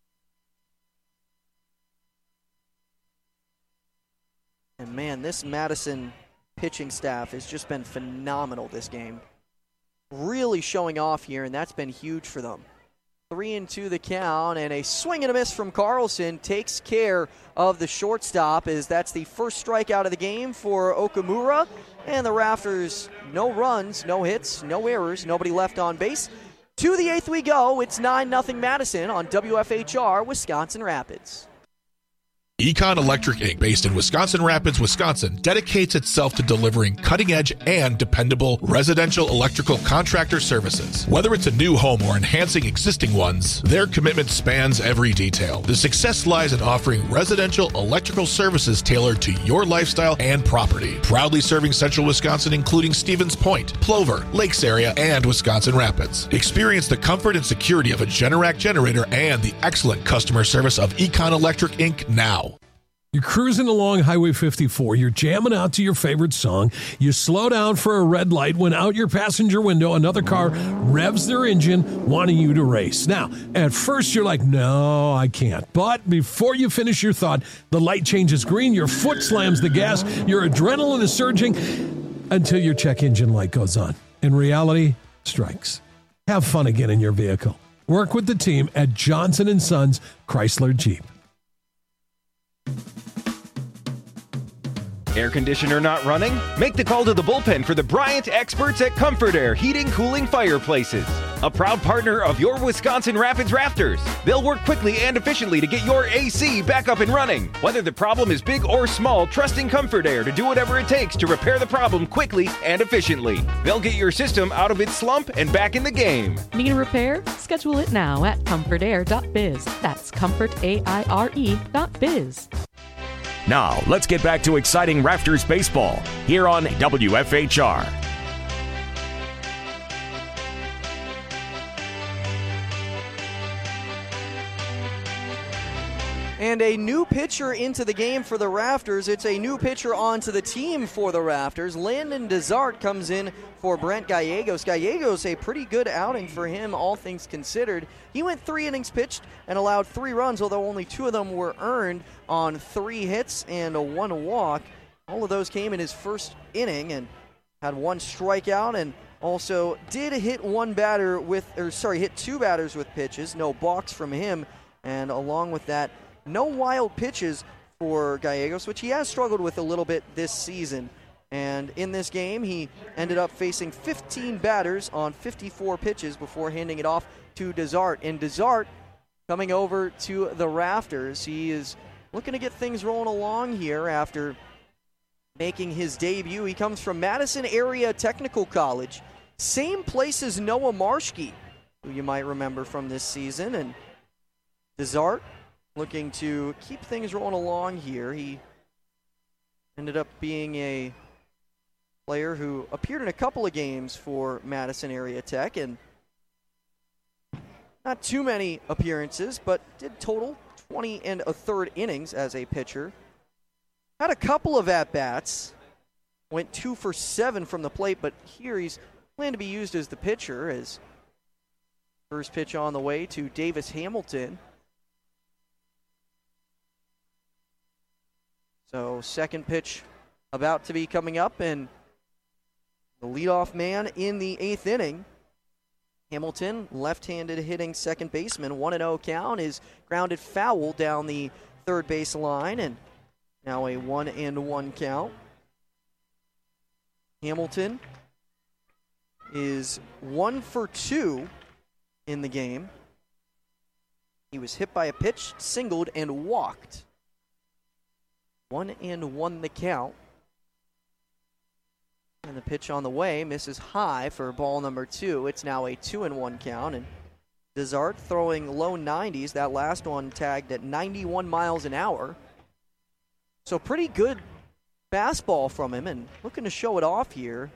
And man, this Madison pitching staff has just been phenomenal this game. Really showing off here, and that's been huge for them. Three and two the count, and a swing and a miss from Carlson takes care of the shortstop, as that's the first strikeout of the game for Okamura. And the Rafters, no runs, no hits, no errors, nobody left on base. To the eighth we go. It's nine nothing Madison on W F H R Wisconsin Rapids. Econ Electric Incorporated, based in Wisconsin Rapids, Wisconsin, dedicates itself to delivering cutting-edge and dependable residential electrical contractor services. Whether it's a new home or enhancing existing ones, their commitment spans every detail. The success lies in offering residential electrical services tailored to your lifestyle and property. Proudly serving central Wisconsin, including Stevens Point, Plover, Lakes area, and Wisconsin Rapids. Experience the comfort and security of a Generac generator and the excellent customer service of Econ Electric Incorporated now. You're cruising along Highway fifty-four. You're jamming out to your favorite song. You slow down for a red light when out your passenger window, another car revs their engine, wanting you to race. Now, at first you're like, no, I can't. But before you finish your thought, the light changes green, your foot slams the gas, your adrenaline is surging until your check engine light goes on. And reality strikes. Have fun again in your vehicle. Work with the team at Johnson and Sons Chrysler Jeep. Air conditioner not running? Make the call to the bullpen for the Bryant experts at Comfort Air Heating, Cooling Fireplaces. A proud partner of your Wisconsin Rapids Rafters. They'll work quickly and efficiently to get your A C back up and running. Whether the problem is big or small, trusting Comfort Air to do whatever it takes to repair the problem quickly and efficiently. They'll get your system out of its slump and back in the game. Need a repair? Schedule it now at comfort air dot biz. That's comfort aire dot biz. Now, let's get back to exciting Rafters baseball here on W F H R. And a new pitcher into the game for the Rafters. It's a new pitcher onto the team for the Rafters. Landon Desart comes in for Brent Gallegos. Gallegos, a pretty good outing for him, all things considered. He went three innings pitched and allowed three runs, although only two of them were earned on three hits and a one walk. All of those came in his first inning, and had one strikeout, and also did hit one batter with, or sorry, hit two batters with pitches. No balks from him, and along with that, no wild pitches for Gallegos, which he has struggled with a little bit this season. And in this game, he ended up facing fifteen batters on fifty-four pitches before handing it off to Desart. And Desart, coming over to the Rafters, he is looking to get things rolling along here after making his debut. He comes from Madison Area Technical College, same place as Noah Marshke, who you might remember from this season. And Desart looking to keep things rolling along here. He ended up being a player who appeared in a couple of games for Madison Area Tech, and not too many appearances, but did total twenty and a third innings as a pitcher. Had a couple of at-bats, went two for seven from the plate, but here he's planned to be used as the pitcher, as first pitch on the way to Davis Hamilton. So second pitch about to be coming up, and the leadoff man in the eighth inning. Hamilton, left-handed hitting second baseman, one and oh count, is grounded foul down the third base line, and now a one and one count. Hamilton is one for two in the game. He was hit by a pitch, singled, and walked. One and one the count. And the pitch on the way misses high for ball number two. It's now a two and one count. And Desart throwing low nineties. That last one tagged at ninety-one miles an hour. So pretty good fastball from him, and looking to show it off here.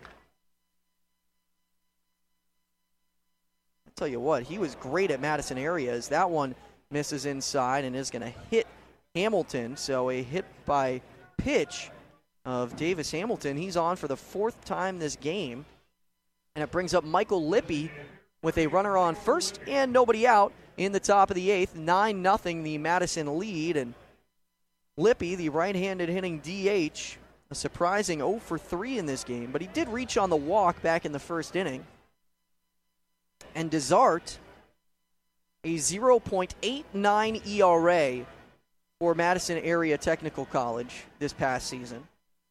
I'll tell you what, he was great at Madison area, as that one misses inside and is going to hit Hamilton. So a hit by pitch of Davis Hamilton. He's on for the fourth time this game. And it brings up Michael Lippy with a runner on first and nobody out in the top of the eighth. nine nothing the Madison lead. And Lippy, the right-handed hitting D H, a surprising oh for three in this game. But he did reach on the walk back in the first inning. And Desart, a oh point eight nine E R A for Madison Area Technical College this past season.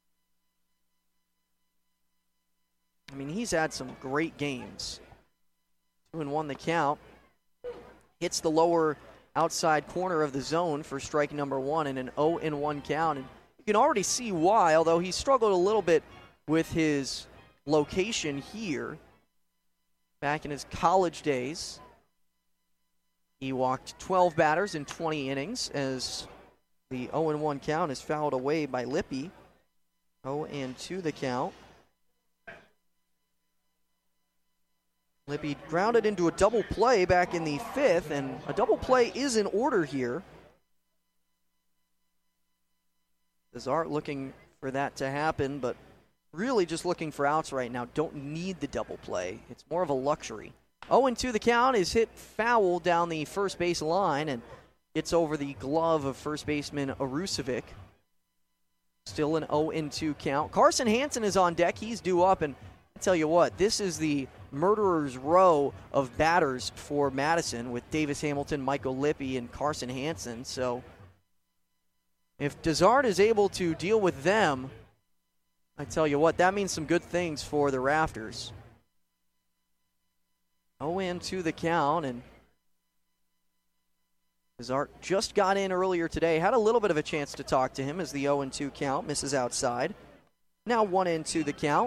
I mean, he's had some great games. Two and one the count. Hits the lower outside corner of the zone for strike number one in an oh and one count. And you can already see why, although he struggled a little bit with his location here. Back in his college days, he walked twelve batters in twenty innings as the oh and one count is fouled away by Lippy. oh and two the count. Lippy grounded into a double play back in the fifth, and a double play is in order here. Desart looking for that to happen, but really just looking for outs right now. Don't need the double play. It's more of a luxury. oh and two the count is hit foul down the first base line and gets over the glove of first baseman Arusevic. Still an oh and two count. Carson Hansen is on deck. He's due up, and I tell you what, this is the murderer's row of batters for Madison with Davis Hamilton, Michael Lippy, and Carson Hansen. So if Desart is able to deal with them, I tell you what, that means some good things for the Rafters. oh and two the count, and Desart just got in earlier today. Had a little bit of a chance to talk to him as the oh and two count misses outside. Now one and two the count.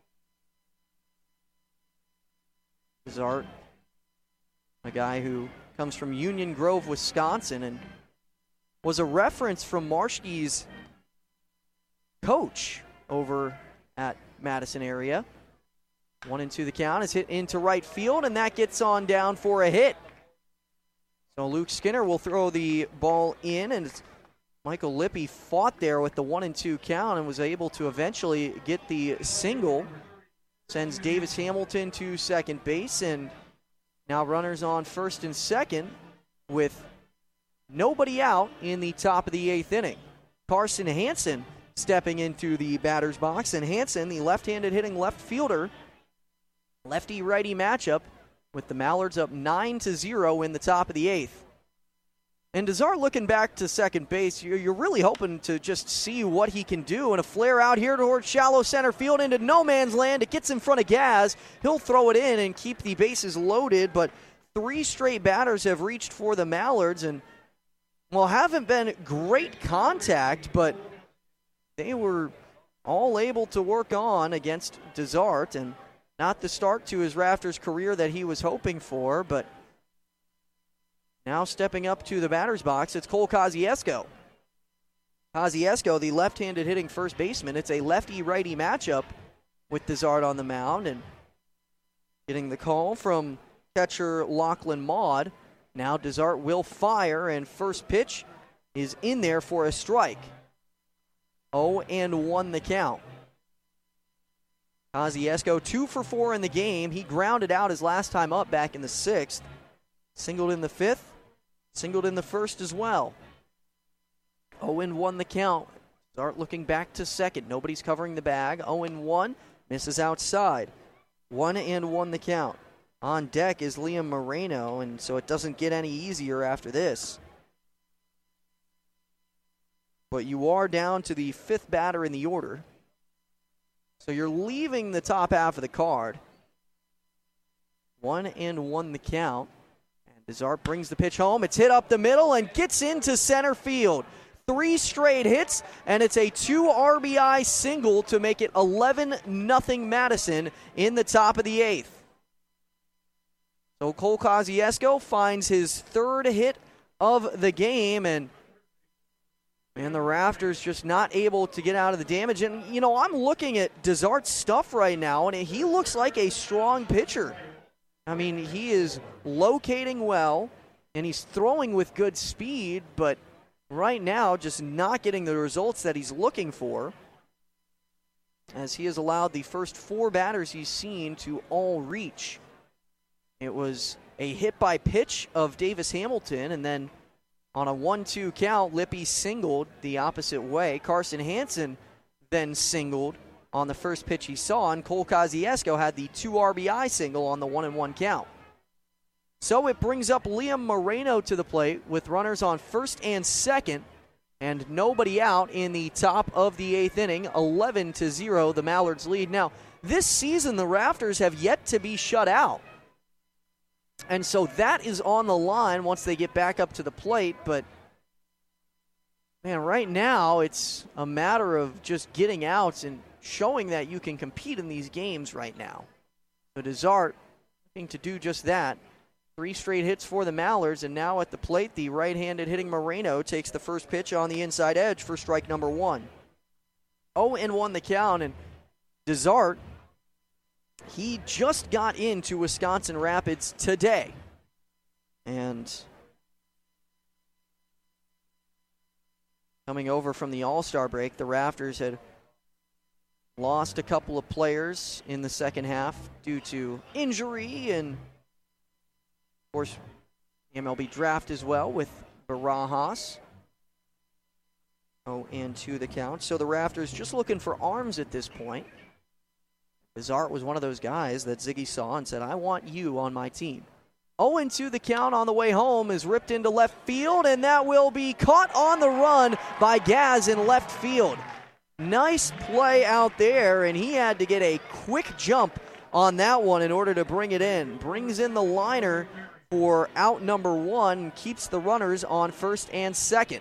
Desart, a guy who comes from Union Grove, Wisconsin, and was a reference from Marschke's coach over at Madison area. One and two the count is hit into right field, and that gets on down for a hit. So Luke Skinner will throw the ball in, and Michael Lippy fought there with the one and two count and was able to eventually get the single. Sends Davis Hamilton to second base, and now runners on first and second with nobody out in the top of the eighth inning. Carson Hansen stepping into the batter's box, and Hansen, the left-handed hitting left fielder, lefty-righty matchup with the Mallards up nine to zero in the top of the eighth. And Desart looking back to second base, you're, you're really hoping to just see what he can do. And a flare out here towards shallow center field into no man's land. It gets in front of Gaz. He'll throw it in and keep the bases loaded, but three straight batters have reached for the Mallards and, well, haven't been great contact, but they were all able to work on against Desart, and not the start to his Rafters career that he was hoping for, but now stepping up to the batter's box, it's Cole Kosciuszko. Kosciuszko, the left-handed hitting first baseman. It's a lefty-righty matchup with Desart on the mound, and getting the call from catcher Lachlan Maud. Now Desart will fire, and first pitch is in there for a strike. oh and one the count. Kosciuszko, two for four in the game. He grounded out his last time up back in the sixth. Singled in the fifth, singled in the first as well. oh and one the count. Start looking back to second. Nobody's covering the bag. oh and one, misses outside. one and one the count. On deck is Liam Moreno, and so it doesn't get any easier after this. But you are down to the fifth batter in the order. So you're leaving the top half of the card. One and one the count. And Desart brings the pitch home. It's hit up the middle and gets into center field. Three straight hits, and it's a two R B I single to make it eleven nothing Madison in the top of the eighth. So Cole Kosciuszko finds his third hit of the game, and And the Rafters just not able to get out of the damage. And, you know, I'm looking at Desart's stuff right now, and he looks like a strong pitcher. I mean, he is locating well, and he's throwing with good speed, but right now just not getting the results that he's looking for, as he has allowed the first four batters he's seen to all reach. It was a hit by pitch of Davis Hamilton, and then on a one two count, Lippy singled the opposite way. Carson Hansen then singled on the first pitch he saw, and Cole Kosciuszko had the two R B I single on the one and one count. So it brings up Liam Moreno to the plate with runners on first and second, and nobody out in the top of the eighth inning. eleven to zero, the Mallards lead. Now, this season, the Rafters have yet to be shut out. And so that is on the line once they get back up to the plate. But, man, right now it's a matter of just getting outs and showing that you can compete in these games right now. So Desart looking to do just that. Three straight hits for the Mallards, and now at the plate, the right-handed hitting Moreno takes the first pitch on the inside edge for strike number one. oh and one the count, and Desart, he just got into Wisconsin Rapids today. And coming over from the All-Star break, the Rafters had lost a couple of players in the second half due to injury and, of course, M L B draft as well with Barajas. oh and two the count. So the Rafters just looking for arms at this point. Desart was one of those guys that Ziggy saw and said, I want you on my team. oh and two the count on the way home is ripped into left field, and that will be caught on the run by Gaz in left field. Nice play out there, and he had to get a quick jump on that one in order to bring it in. Brings in the liner for out number one and keeps the runners on first and second.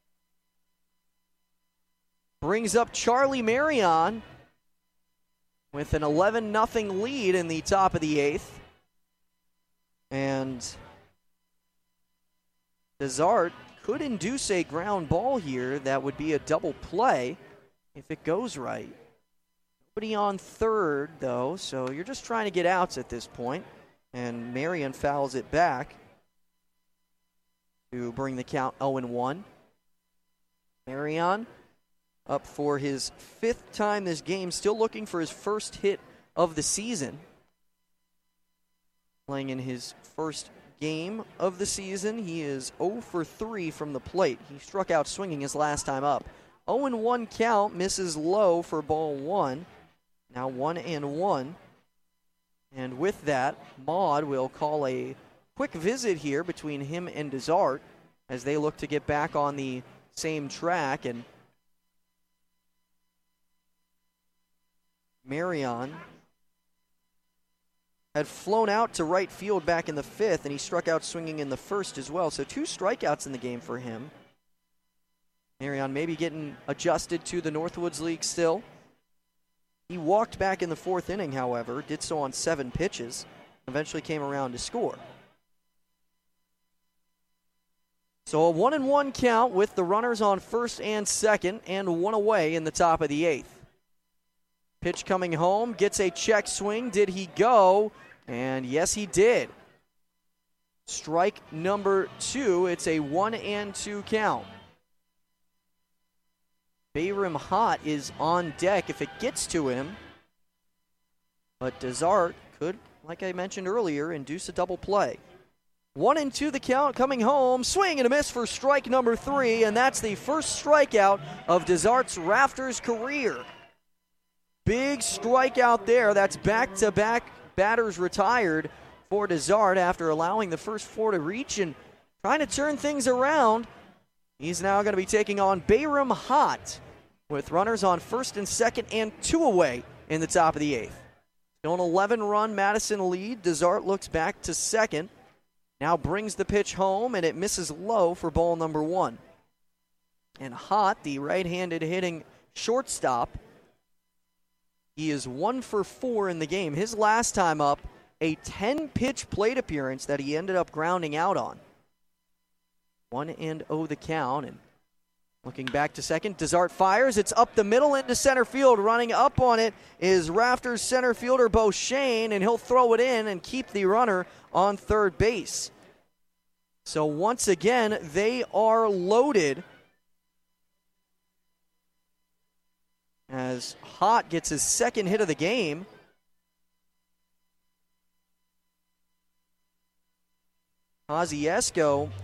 Brings up Charlie Marion with an eleven nothing lead in the top of the eighth. And Desart could induce a ground ball here that would be a double play if it goes right. Nobody on third, though, so you're just trying to get outs at this point. And Marion fouls it back to bring the count oh and one. Marion up for his fifth time this game, still looking for his first hit of the season. Playing in his first game of the season, he is oh for three from the plate. He struck out swinging his last time up. oh and one count, misses low for ball one. Now one and one. And with that, Maud will call a quick visit here between him and Desart as they look to get back on the same track. And Marion had flown out to right field back in the fifth, and he struck out swinging in the first as well. So two strikeouts in the game for him. Marion maybe getting adjusted to the Northwoods League still. He walked back in the fourth inning, however, did so on seven pitches, eventually came around to score. So a one and one count with the runners on first and second, and one away in the top of the eighth. Pitch coming home, gets a check swing. Did he go? And yes, he did. Strike number two. It's a one and two count. Bayram Hott is on deck. If it gets to him, but Desart could, like I mentioned earlier, induce a double play. One and two the count, coming home, swing and a miss for strike number three, and that's the first strikeout of Desart's Rafters career. Big strikeout there. That's back-to-back batters retired for Desart after allowing the first four to reach and trying to turn things around. He's now going to be taking on Bayram Hott with runners on first and second and two away in the top of the eighth. Still an eleven-run Madison lead. Desart looks back to second. Now brings the pitch home, and it misses low for ball number one. And Hott, the right-handed hitting shortstop, he is one for four in the game. His last time up, a ten-pitch plate appearance that he ended up grounding out on. One and oh the count, and looking back to second, Desart fires. It's up the middle into center field. Running up on it is Rafters center fielder Bo Shane, and he'll throw it in and keep the runner on third base. So once again, they are loaded as Hott gets his second hit of the game. Ozzie Esco